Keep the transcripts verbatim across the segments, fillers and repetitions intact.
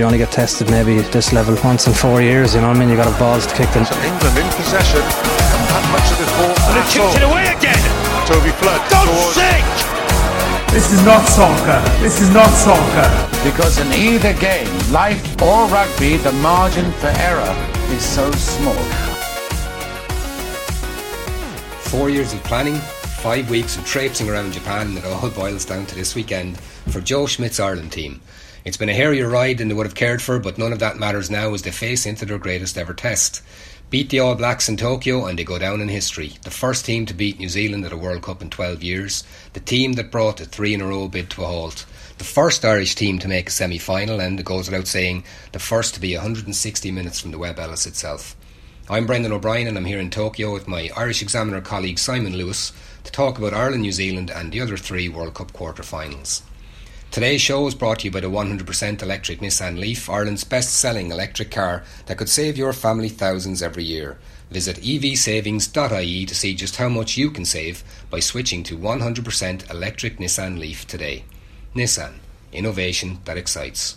you only get tested maybe at this level once in four years, you know what I mean? You got a balls to kick them. So England in possession, and not much of this ball. And it shoots it away again. Toby Flood. Don't sink! This is not soccer. This is not soccer. Because in either game, life or rugby, the margin for error is so small. Four years of planning, five weeks of traipsing around Japan, and it all boils down to this weekend for Joe Schmidt's Ireland team. It's been a hairier ride than they would have cared for, but none of that matters now as they face into their greatest ever test. Beat the All Blacks in Tokyo and they go down in history. The first team to beat New Zealand at a World Cup in twelve years. The team that brought a three in a row bid to a halt. The first Irish team to make a semi-final, and it goes without saying, the first to be one hundred sixty minutes from the Webb Ellis itself. I'm Brendan O'Brien and I'm here in Tokyo with my Irish Examiner colleague Simon Lewis to talk about Ireland, New Zealand and the other three World Cup quarter-finals. Today's show is brought to you by the one hundred percent electric Nissan Leaf, Ireland's best-selling electric car that could save your family thousands every year. Visit e v savings dot I E to see just how much you can save by switching to one hundred percent electric Nissan Leaf today. Nissan, innovation that excites.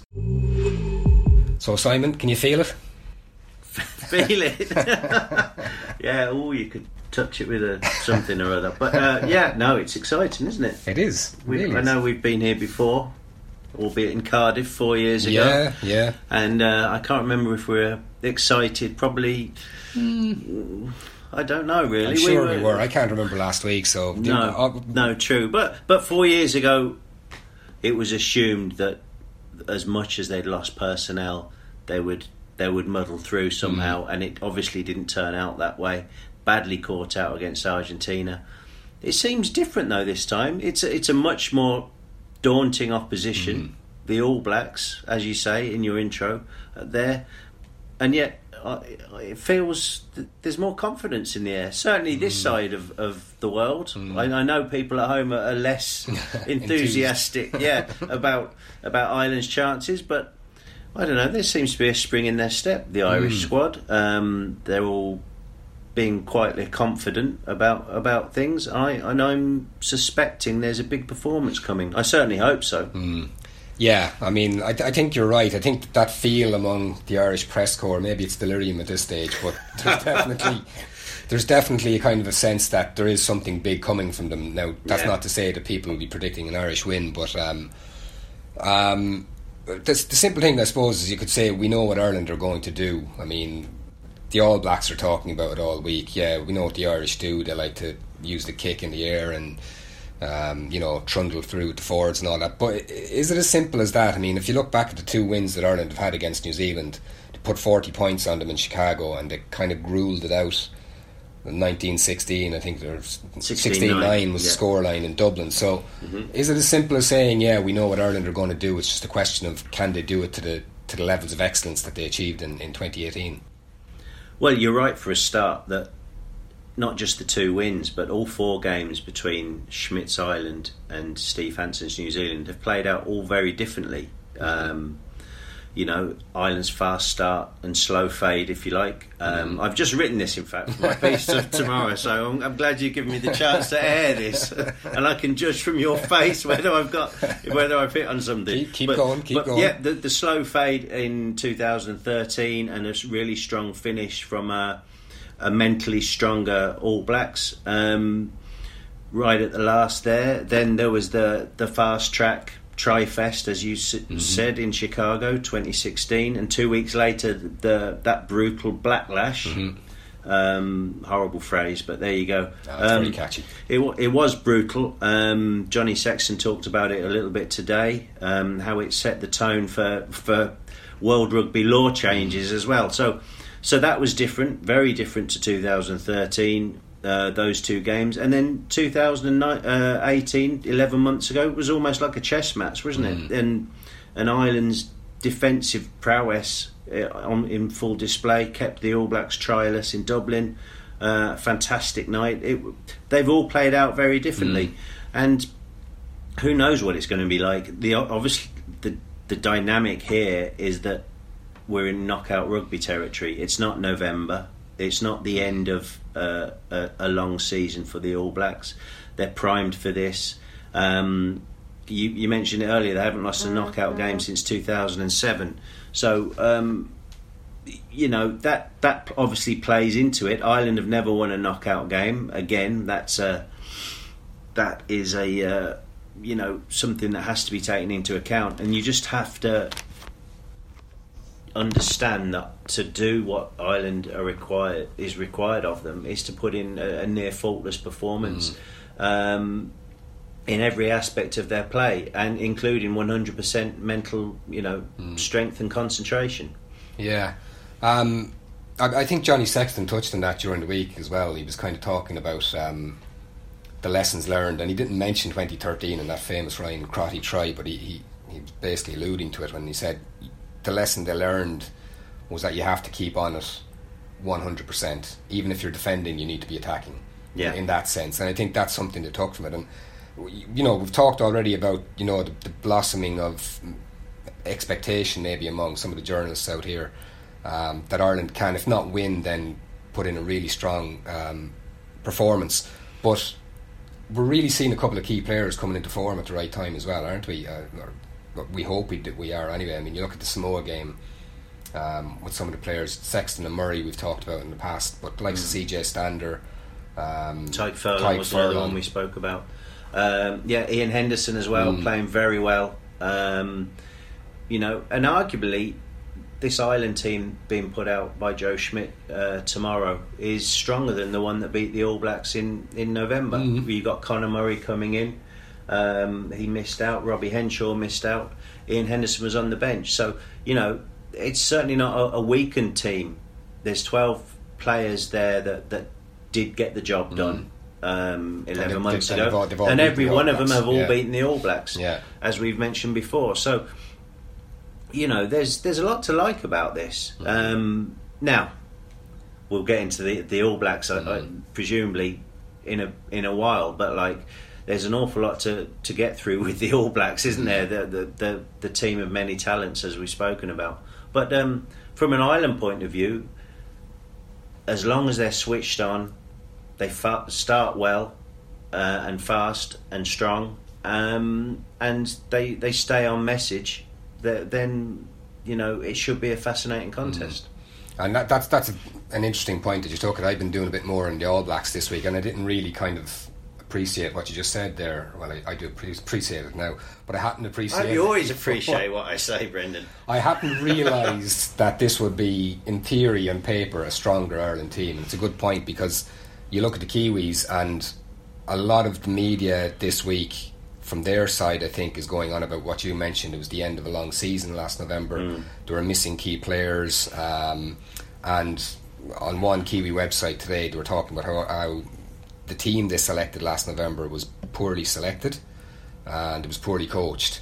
So Simon, can you feel it? Feel it? Yeah, oh, you could touch it with a something or other. But uh, yeah, no, it's exciting, isn't it? It is. We, really I is. know we've been here before, albeit in Cardiff four years ago. Yeah, yeah. And uh, I can't remember if we were excited. Probably, mm. I don't know really. I'm sure we were. we were. I can't remember last week. So no, uh, no, true. But but four years ago, it was assumed that as much as they'd lost personnel, they would they would muddle through somehow, mm. and it obviously didn't turn out that way. Badly caught out against Argentina. It seems different though this time. It's a, it's a much more daunting opposition. Mm. The All Blacks, as you say in your intro, are there, and yet uh, it feels that there's more confidence in the air. Certainly this mm. side of, of the world. Mm. I, I know people at home are, are less enthusiastic, yeah, about about Ireland's chances, but I don't know. There seems to be a spring in their step. The Irish mm. squad, um, they're all being quietly confident about about things. I and I'm suspecting there's a big performance coming. I certainly hope so. Mm. Yeah, I mean, I, I think you're right. I think that feel among the Irish press corps, maybe it's delirium at this stage, but there's definitely there's definitely a kind of a sense that there is something big coming from them. Now, that's yeah. not to say that people will be predicting an Irish win, but um, um, the, the simple thing, I suppose, is you could say we know what Ireland are going to do. I mean, the All Blacks are talking about it all week. Yeah, we know what the Irish do. They like to use the kick in the air and um, you know, trundle through the forwards and all that. But is it as simple as that? I mean, if you look back at the two wins that Ireland have had against New Zealand, they put forty points on them in Chicago and they kind of gruelled it out. In nineteen sixteen, I think there's sixteen nine was yeah. the scoreline in Dublin. So mm-hmm. is it as simple as saying, yeah, we know what Ireland are going to do? It's just a question of can they do it to the to the levels of excellence that they achieved in, in twenty eighteen? Well, you're right for a start that not just the two wins, but all four games between Schmidt's Ireland and Steve Hanson's New Zealand have played out all very differently. Um, you know, Ireland's fast start and slow fade, if you like. Um, I've just written this, in fact, for my piece of tomorrow, so I'm, I'm glad you've given me the chance to air this, and I can judge from your face whether I've got whether I've hit on something. Keep, keep but, going, keep but, going. Yeah, the, the slow fade in two thousand thirteen and a really strong finish from a, a mentally stronger All Blacks. Um, right at the last there, then there was the the fast track Tri-Fest, as you s- mm-hmm. said, in Chicago twenty sixteen, and two weeks later the that brutal backlash. Mm-hmm. Um, horrible phrase, but there you go. Oh, that's um, very catchy. It, it was brutal. Um, Johnny Sexton talked about it a little bit today, um, how it set the tone for for World Rugby law changes as well. So, so that was different, very different to two thousand thirteen. Uh, those two games, and then two thousand eighteen, eleven months ago, it was almost like a chess match, wasn't it? Mm. And and Ireland's defensive prowess uh, on, in full display kept the All Blacks trialless in Dublin. Uh, fantastic night. It, they've all played out very differently, mm. and who knows what it's going to be like. The obviously the the dynamic here is that we're in knockout rugby territory. It's not November. It's not the end of uh, a, a long season for the All Blacks. They're primed for this. Um, you, you mentioned it earlier. They haven't lost a knockout game since two thousand seven. So um, you know that that obviously plays into it. Ireland have never won a knockout game. Again, that's a that is a uh, you know something that has to be taken into account, and you just have to understand that to do what Ireland are required is required of them is to put in a, a near faultless performance mm. um, in every aspect of their play, and including one hundred percent mental, you know, mm. strength and concentration. Yeah, um, I, I think Johnny Sexton touched on that during the week as well. He was kind of talking about um, the lessons learned, and he didn't mention twenty thirteen and that famous Ryan Crotty try, but he, he, he was basically alluding to it when he said the lesson they learned was that you have to keep on it one hundred percent. Even if you're defending, you need to be attacking. Yeah. In, in that sense, and I think that's something they took from it. And you know, we've talked already about you know the, the blossoming of expectation maybe among some of the journalists out here um, that Ireland can, if not win, then put in a really strong um, performance. But we're really seeing a couple of key players coming into form at the right time as well, aren't we? Uh, or, we hope we, we are anyway. I mean, you look at the Samoa game um, with some of the players, Sexton and Murray we've talked about in the past, but like mm. C J Stander, um, Tyke Furlong was another one we spoke about. Um, yeah, Ian Henderson as well, mm. playing very well. Um, you know, and arguably this Ireland team being put out by Joe Schmidt uh, tomorrow is stronger than the one that beat the All Blacks in, in November. Mm. You've got Conor Murray coming in. Um, he missed out. Robbie Henshaw missed out. Ian Henderson was on the bench. So, you know, it's certainly not a, a weakened team. There's twelve players there that, that did get the job done mm. um, eleven they've, months they've, ago. They've all, they've all and every one of them have all yeah. beaten the All Blacks, yeah. as we've mentioned before. So, you know, there's there's a lot to like about this. Mm. Um, now, we'll get into the, the All Blacks, mm. uh, presumably, in a in a while, but, like, there's an awful lot to, to get through with the All Blacks, isn't there? The the, the, the team of many talents, as we've spoken about. But um, from an Ireland point of view, as long as they're switched on, they fa- start well uh, and fast and strong, um, and they they stay on message, then, you know, it should be a fascinating contest. Mm. And that, that's that's an interesting point that you took. I've been doing a bit more in the All Blacks this week, and I didn't really kind of appreciate what you just said there. Well, I, I do appreciate it now, but I hadn't appreciated. You always appreciate what I say, Brendan. I hadn't realised that this would be, in theory and paper, a stronger Ireland team. It's a good point, because you look at the Kiwis, and a lot of the media this week from their side, I think, is going on about what you mentioned. It was the end of a long season last November. Mm. They were missing key players, um, and on one Kiwi website today they were talking about how, how the team they selected last November was poorly selected and it was poorly coached.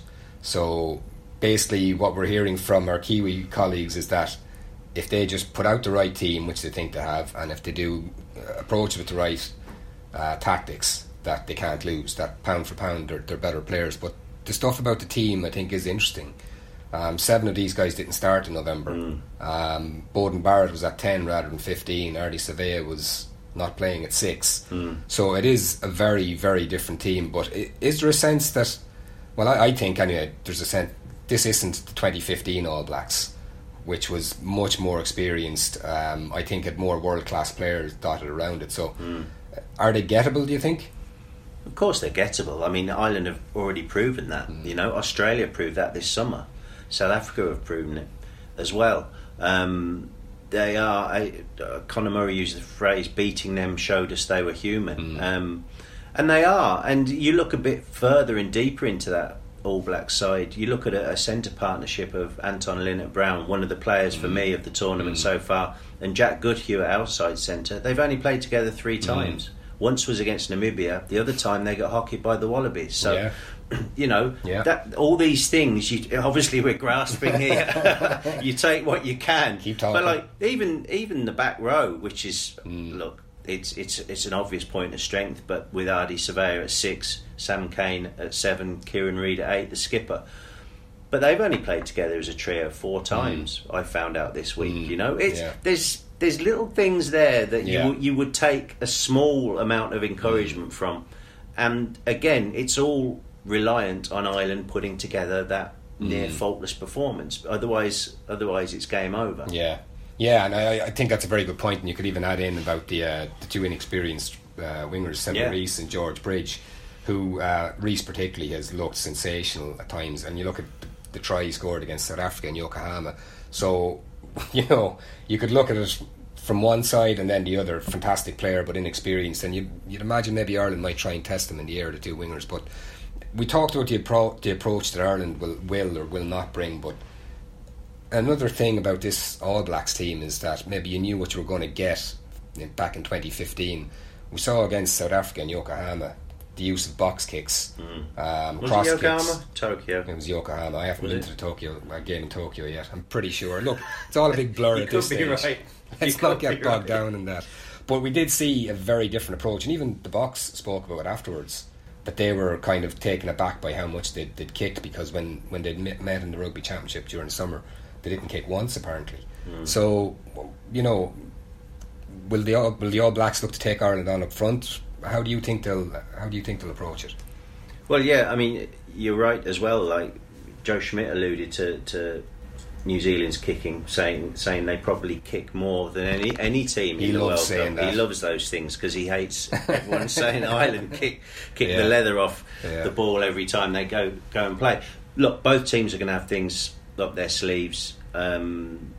So basically what we're hearing from our Kiwi colleagues is that if they just put out the right team, which they think they have, and if they do approach it with the right uh, tactics, that they can't lose, that pound for pound they're, they're better players. But the stuff about the team I think is interesting. Um, seven of these guys didn't start in November. mm. um, Bowden Barrett was at ten rather than fifteen. Ardy Savea was not playing at six. Mm. So it is a very, very different team. But is there a sense that, well, I, I think anyway, there's a sense this isn't the twenty fifteen All Blacks, which was much more experienced. Um, I think had more world class players dotted around it. So mm. are they gettable, do you think? Of course they're gettable. I mean, Ireland have already proven that. Mm. You know, Australia proved that this summer. South Africa have proven it as well. Um, They are. I, uh, Conor Murray used the phrase "beating them showed us they were human," mm. um, and they are. And you look a bit further and deeper into that All Black side. You look at a, a centre partnership of Anton Linnett-Brown, one of the players mm. for me of the tournament mm. so far, and Jack Goodhue at outside centre. They've only played together three times. Mm. Once was against Namibia. The other time they got hockeyed by the Wallabies. So. Yeah. You know, yeah. that all these things. You, obviously, we're grasping here. You take what you can. Keep talking. But like even even the back row, which is mm. look, it's it's it's an obvious point of strength. But with Ardy Savea at six, Sam Cane at seven, Kieran Reid at eight, the skipper. But they've only played together as a trio four times. Mm. I found out this week. Mm. You know, it's yeah. there's there's little things there that yeah. you you would take a small amount of encouragement mm. from, and again, it's all. reliant on Ireland putting together that near faultless performance. Otherwise, otherwise it's game over. Yeah, yeah, and I, I think that's a very good point. And you could even add in about the uh, the two inexperienced uh, wingers, Semi Yeah. Rees and George Bridge, who uh, Rees particularly has looked sensational at times. And you look at the, the try he scored against South Africa in Yokohama. So you know you could look at it from one side and then the other. Fantastic player, but inexperienced. And you, you'd imagine maybe Ireland might try and test them in the air, the two wingers, but. We talked about the, appro- the approach that Ireland will, will or will not bring, but another thing about this All Blacks team is that maybe you knew what you were going to get in, back in twenty fifteen. We saw against South Africa in Yokohama the use of box kicks, mm. um, was cross it Yokohama? kicks. Tokyo. It was Yokohama. I haven't Was been it? to the Tokyo uh, game in Tokyo yet. I'm pretty sure. Look, it's all a big blur You at this could be stage. right. Let's You not could get be bogged right. down in that. But we did see a very different approach, and even the box spoke about it afterwards. That they were kind of taken aback by how much they'd, they'd kicked, because when, when they'd met, met in the Rugby Championship during the summer, they didn't kick once apparently. Mm. So, you know, will the all, will the All Blacks look to take Ireland on up front? How do you think they'll How do you think they'll approach it? Well, yeah, I mean, you're right as well. Like Joe Schmidt alluded to, to New Zealand's kicking, saying saying they probably kick more than any any team He in the loves World saying Cup. that. He loves those things because he hates everyone saying Ireland kick kick Yeah. the leather off Yeah. the ball every time they go go and play. Look, both teams are going to have things up their sleeves. Um,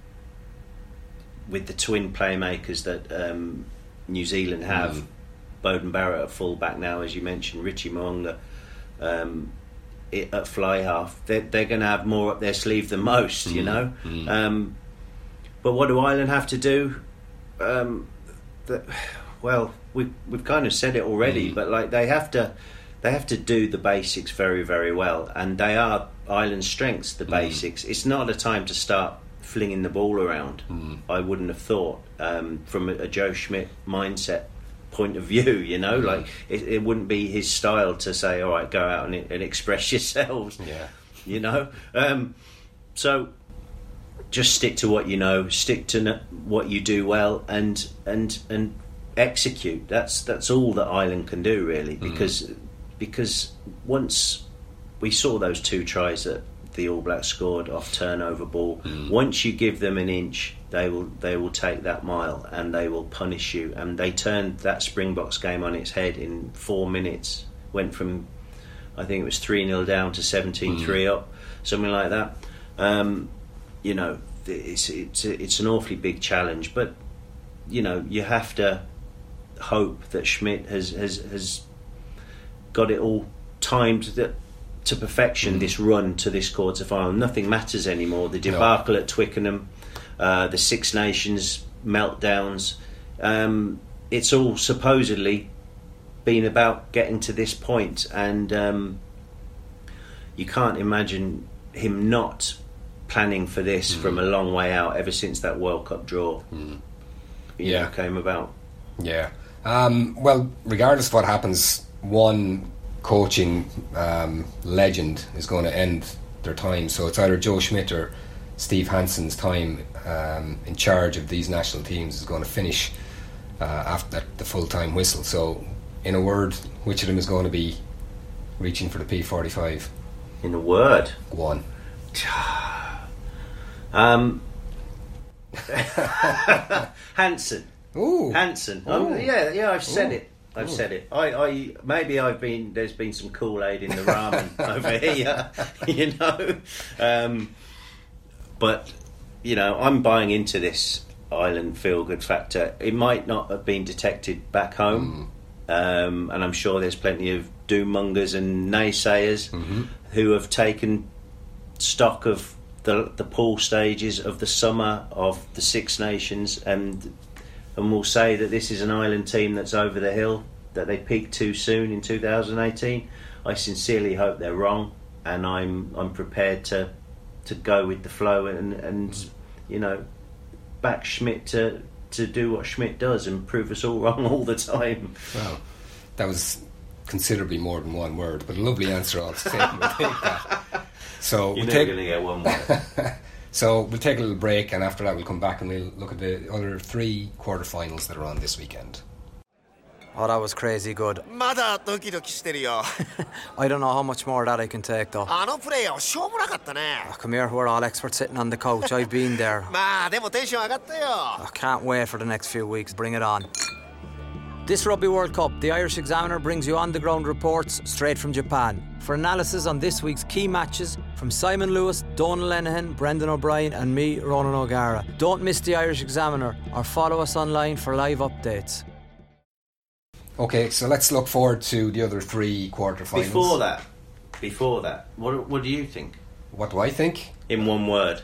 with the twin playmakers that um, New Zealand have, Mm. Bowden Barrett at full back now, as you mentioned, Richie Mo'unga um, it, at fly half, they're, they're going to have more up their sleeve than most, you Mm. know. Mm. Um, but what do Ireland have to do? Um, the, well, we, we've kind of said it already, Mm. but like they have to, they have to do the basics very, very well, and they are Ireland's strengths. The Mm. basics. It's not a time to start flinging the ball around. Mm. I wouldn't have thought um, from a, a Joe Schmidt mindset point of view, you know, Mm. like it, it wouldn't be his style to say, all right, go out and, and express yourselves, Yeah. you know. Um, so just stick to what you know, stick to n- what you do well, and and and execute. That's that's all that Ireland can do, really, because mm. because once we saw those two tries that the All Blacks scored off turnover ball, mm. once you give them an inch, they will they will take that mile and they will punish you. And they turned that Springboks game on its head in four minutes. Went from, I think it was three nil down to seventeen three mm. up, something like that. Um, you know, it's it's it's an awfully big challenge, but you know, you have to hope that Schmidt has has, has got it all timed that to perfection, mm. this run to this quarter final. Nothing matters anymore. The debacle no. at Twickenham, uh, the Six Nations meltdowns, um, it's all supposedly been about getting to this point, and um, you can't imagine him not planning for this mm. from a long way out, ever since that World Cup draw mm. yeah. know, came about. Yeah. Um, well, regardless of what happens, one coaching um, legend is going to end their time, so it's either Joe Schmidt or Steve Hansen's time um, in charge of these national teams is going to finish uh, after the full-time whistle. So in a word, which of them is going to be reaching for the P forty-five? In a word? Go on. um, Hansen. Ooh. Hansen. Ooh. Um, yeah, yeah, I've said Ooh. it. I've Ooh. said it. I, I maybe I've been. There's been some Kool-Aid in the ramen over here, you know. Um, but you know, I'm buying into this Ireland feel-good factor. It might not have been detected back home, mm. um, and I'm sure there's plenty of doom-mongers and naysayers mm-hmm. who have taken stock of the the pool stages of the summer of the Six Nations and. And we'll say that this is an Ireland team that's over the hill, that they peaked too soon in two thousand eighteen. I sincerely hope they're wrong, and I'm I'm prepared to to go with the flow and, and you know, back Schmidt to to do what Schmidt does and prove us all wrong all the time. Well, that was considerably more than one word, but a lovely answer all the same. We'll take that. So You're we'll never take... going to get one word. So we'll take a little break, and after that we'll come back and we'll look at the other three quarterfinals that are on this weekend. Oh, that was crazy good. まだドキドキしてるよ I don't know how much more of that I can take though. あのプレーはしょうもなかったね Oh, come here, we're all experts sitting on the couch. I've been there. まあでもテンション上がったよ I can't wait for the next few weeks. Bring it on. This Rugby World Cup, the Irish Examiner brings you on-the-ground reports straight from Japan. For analysis on this week's key matches, from Simon Lewis, Donal Lenihan, Brendan O'Brien and me, Ronan O'Gara. Don't miss the Irish Examiner or follow us online for live updates. Okay, so let's look forward to the other three quarterfinals. Before that, before that, what what do you think? What do I think? In one word.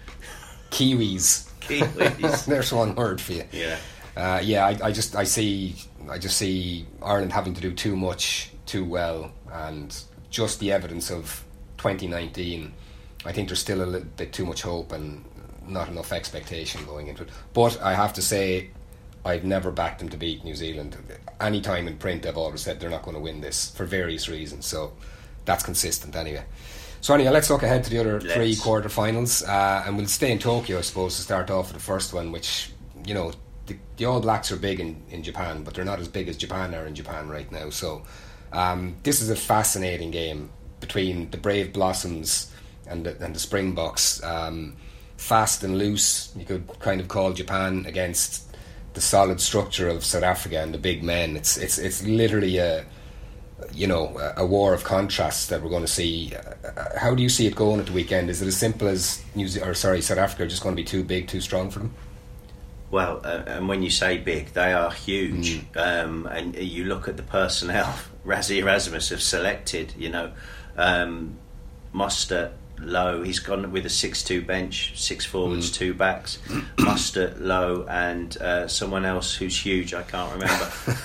Kiwis. Kiwis. There's one word for you. Yeah. Uh, yeah, I, I just I see I just see Ireland having to do too much too well, and just the evidence of twenty nineteen. I think there's still a little bit too much hope and not enough expectation going into it. But I have to say, I've never backed them to beat New Zealand. Any time in print, I've always said they're not going to win this for various reasons. So that's consistent anyway. So anyway, let's look ahead to the other let's. three quarterfinals, uh, and we'll stay in Tokyo, I suppose, to start off with the first one, which, you know, the, the All Blacks are big in, in Japan, but they're not as big as Japan are in Japan right now. So um, this is a fascinating game between the Brave Blossoms and the, and the Springboks. Um, fast and loose, you could kind of call Japan, against the solid structure of South Africa and the big men. It's it's it's literally a you know a war of contrasts that we're going to see. Uh, how do you see it going at the weekend? Is it as simple as New Ze- or sorry South Africa are just going to be too big, too strong for them? Well, uh, and when you say big, they are huge. Mm. Um, and you look at the personnel Rassie Erasmus have selected. You know, um, Mostert, Lowe, he's gone with a six two bench, six forwards, mm. two backs. Mostert, Lowe, and uh, someone else who's huge, I can't remember.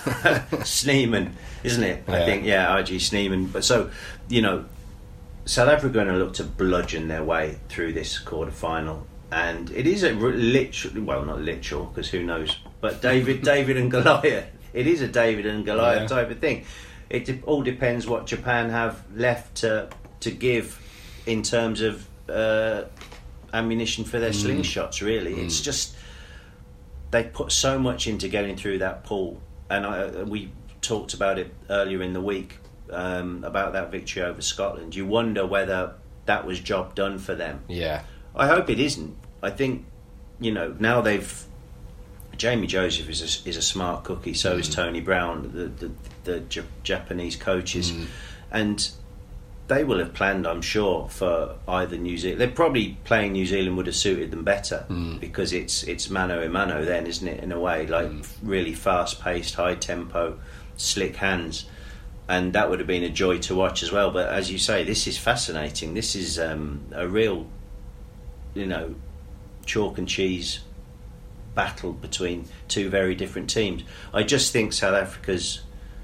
Sneeman, isn't it? Yeah. I think, yeah, I G Sneeman. But so, you know, South Africa are going to look to bludgeon their way through this quarter final. And it is a literal, well, not literal, because who knows, but David, David and Goliath. It is a David and Goliath yeah. type of thing. It de- all depends what Japan have left to to give in terms of uh, ammunition for their mm. slingshots, really. Mm. It's just, they put so much into getting through that pool. And I, we talked about it earlier in the week, um, about that victory over Scotland. You wonder whether that was job done for them. Yeah. I hope it isn't. I think, you know, now they've... Jamie Joseph is a, is a smart cookie, so mm. is Tony Brown, the, the, the J- Japanese coaches. Mm. And they will have planned, I'm sure, for either New Zealand. They're probably playing New Zealand would have suited them better mm. because it's it's mano a mano then, isn't it? In a way, like mm. really fast paced, high tempo, slick hands, and that would have been a joy to watch as well. But as you say, this is fascinating. This is um, a real, you know, chalk and cheese battle between two very different teams. I just think South Africa's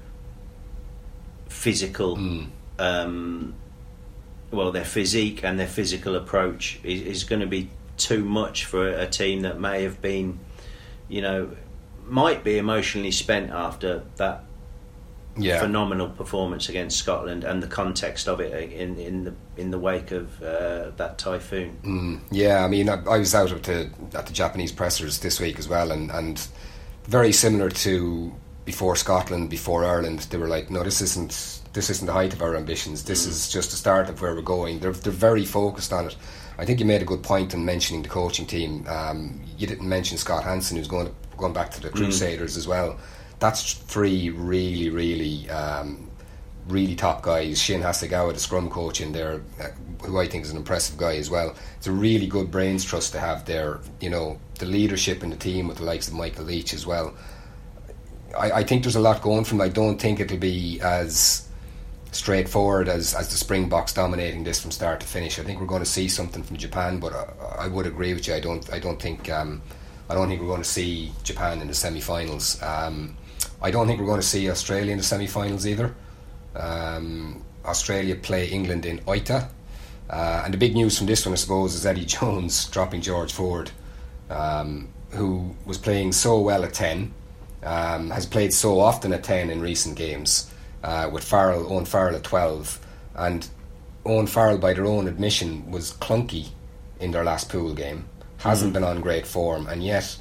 physical. Mm. Um, well, their physique and their physical approach is, is going to be too much for a, a team that may have been, you know, might be emotionally spent after that yeah. phenomenal performance against Scotland and the context of it in in the in the wake of uh, that typhoon. Mm, yeah, I mean, I, I was out at the at the Japanese pressers this week as well, and and very similar to before Scotland, before Ireland. They were like, no, this isn't. This isn't the height of our ambitions. This mm. is just the start of where we're going. They're they're very focused on it. I think you made a good point in mentioning the coaching team. Um, you didn't mention Scott Hansen, who's going to, going back to the Crusaders mm. as well. That's three really, really, um, really top guys. Shin Hasegawa, the scrum coach in there, uh, who I think is an impressive guy as well. It's a really good brains trust to have there. You know, the leadership in the team with the likes of Michael Leach as well. I, I think there's a lot going from. I don't think it'll be as straightforward as, as the Springboks dominating this from start to finish. I think we're going to see something from Japan, but I, I would agree with you. I don't. I don't think. Um, I don't think we're going to see Japan in the semi-finals. Um, I don't think we're going to see Australia in the semi-finals either. Um, Australia play England in Oita, uh, and the big news from this one, I suppose, is Eddie Jones dropping George Ford, um, who was playing so well at ten, um, has played so often at ten in recent games. Uh, with Farrell, Owen Farrell at twelve, and Owen Farrell, by their own admission, was clunky in their last pool game. Hasn't mm-hmm. been on great form, and yet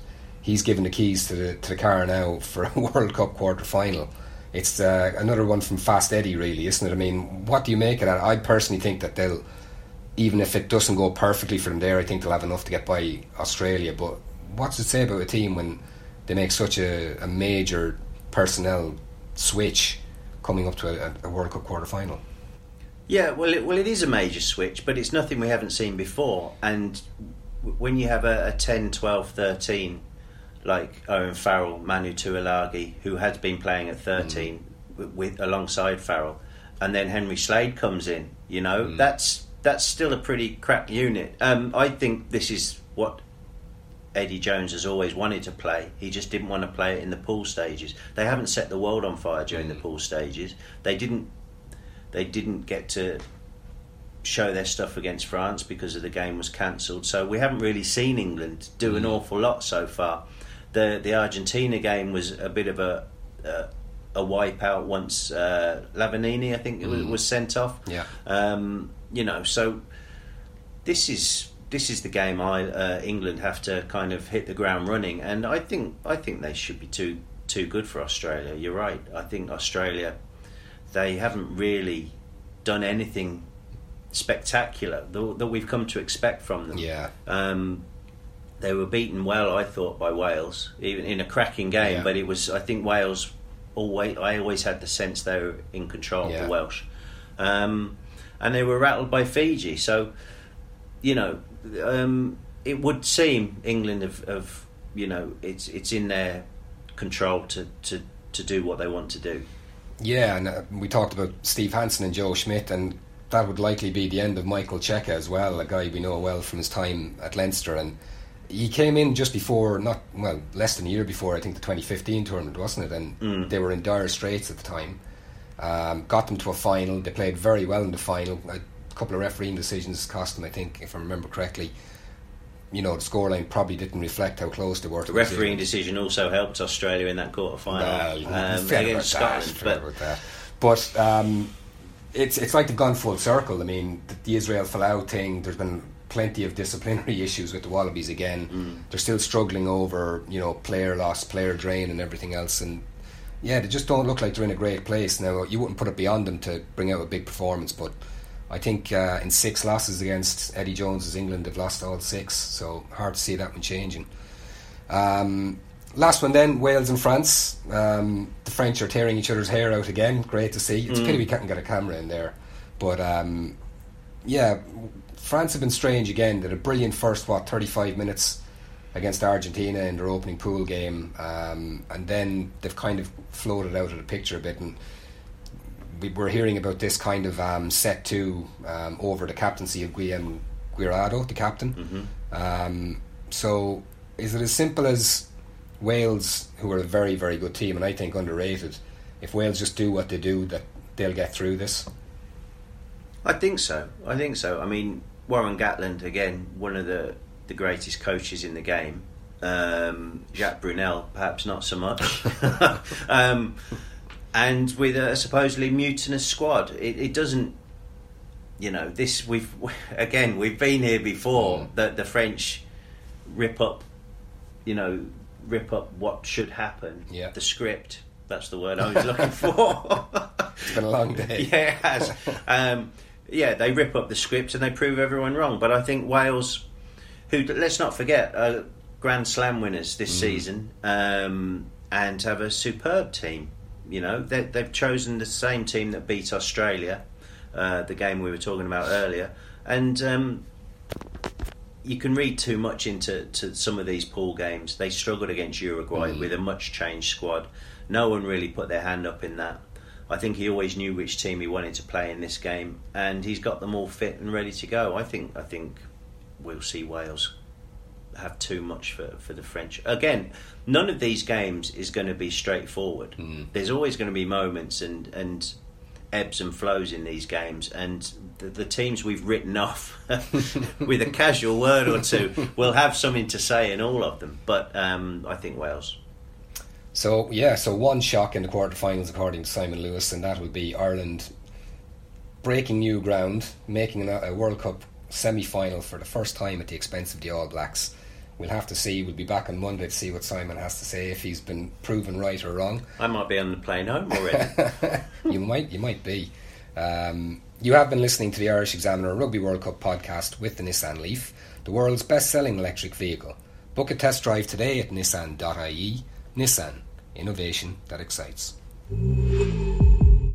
he's given the keys to the to the car now for a World Cup quarter final. It's uh, another one from Fast Eddie, really, isn't it? I mean, what do you make of that? I personally think that they'll, even if it doesn't go perfectly for them there, I think they'll have enough to get by Australia. But what's it say about a team when they make such a, a major personnel switch coming up to a, a World Cup quarter final? Yeah, well, it, well, it is a major switch, but it's nothing we haven't seen before. And w- when you have a, a ten, twelve, thirteen, like Owen Farrell, Manu Tuilagi, who had been playing at thirteen mm. with, with alongside Farrell, and then Henry Slade comes in, you know, mm. that's that's still a pretty crack unit. Um, I think this is what Eddie Jones has always wanted to play. He just didn't want to play it in the pool stages. They haven't set the world on fire during mm. the pool stages. They didn't. They didn't get to show their stuff against France because of the game was cancelled. So we haven't really seen England do an mm. awful lot so far. The the Argentina game was a bit of a uh, a wipeout once uh, Lavanini, I think, mm. was, was sent off. Yeah. Um, you know, so this is this is the game I uh, England have to kind of hit the ground running, and I think I think they should be too too good for Australia. You're right. I think Australia, they haven't really done anything spectacular that, that we've come to expect from them. Yeah. Um, They were beaten well, I thought, by Wales, even in a cracking game. Yeah. But it was, I think, Wales. Always, I always had the sense they were in control yeah. of the Welsh, um, and they were rattled by Fiji. So, you know, um, it would seem England have, have, you know, it's it's in their control to, to, to do what they want to do. Yeah, and uh, we talked about Steve Hansen and Joe Schmidt, and that would likely be the end of Michael Cheika as well, a guy we know well from his time at Leinster. And he came in just before, not well, less than a year before, I think, the twenty fifteen tournament, wasn't it? And mm. they were in dire straits at the time. Um, got them to a final. They played very well in the final. A couple of refereeing decisions cost them, I think, if I remember correctly. You know, the scoreline probably didn't reflect how close they were to the refereeing decision also helped Australia in that quarter final well, um, against Scotland. That, but that. but um, it's it's like they've gone full circle. I mean, the, the Israel Folau thing. There's been plenty of disciplinary issues with the Wallabies again. Mm. They're still struggling over, you know, player loss, player drain, and everything else. And yeah, they just don't look like they're in a great place now. You wouldn't put it beyond them to bring out a big performance, but I think uh, in six losses against Eddie Jones's England, they've lost all six. So hard to see that one changing. Um, last one then, Wales and France. Um, the French are tearing each other's hair out again. Great to see. It's mm. a pity we can't get a camera in there, but um, yeah. France have been strange again. They had a brilliant first, what, thirty-five minutes against Argentina in their opening pool game, um, and then they've kind of floated out of the picture a bit, and we were hearing about this kind of um, set two um, over the captaincy of Guillem Guirado, the captain. Mm-hmm. Um, so is it as simple as Wales, who are a very, very good team, and I think underrated, if Wales just do what they do, that they'll get through this? I think so. I think so. I mean, Warren Gatland, again, one of the, the greatest coaches in the game. Um, Jacques Brunel, perhaps not so much. um, and with a supposedly mutinous squad. It, it doesn't, you know, this, we've, again, we've been here before, mm. that the French rip up, you know, rip up what should happen. Yeah. The script. That's the word I was looking for. It's been a long day. Yeah, it has. Um, yeah, they rip up the script and they prove everyone wrong. But I think Wales, who, let's not forget, are Grand Slam winners this mm. season, um, and have a superb team. You know, they, they've chosen the same team that beat Australia, uh, the game we were talking about earlier. And um, you can read too much into to some of these pool games. They struggled against Uruguay mm. with a much changed squad. No one really put their hand up in that. I think he always knew which team he wanted to play in this game, and he's got them all fit and ready to go. I think I think we'll see Wales have too much for, for the French. Again, none of these games is going to be straightforward. Mm. There's always going to be moments and, and ebbs and flows in these games, and the, the teams we've written off with a casual word or two will have something to say in all of them. But um, I think Wales. So, yeah, so one shock in the quarterfinals according to Simon Lewis, and that will be Ireland breaking new ground, making a World Cup semi-final for the first time at the expense of the All Blacks, We'll have to see. We'll be back on Monday to see what Simon has to say, if he's been proven right or wrong. I might be on the plane home already. you might you might be. Um, you have been listening to the Irish Examiner Rugby World Cup podcast with the Nissan Leaf, the world's best-selling electric vehicle. Book a test drive today at nissan dot I E. Nissan, innovation that excites.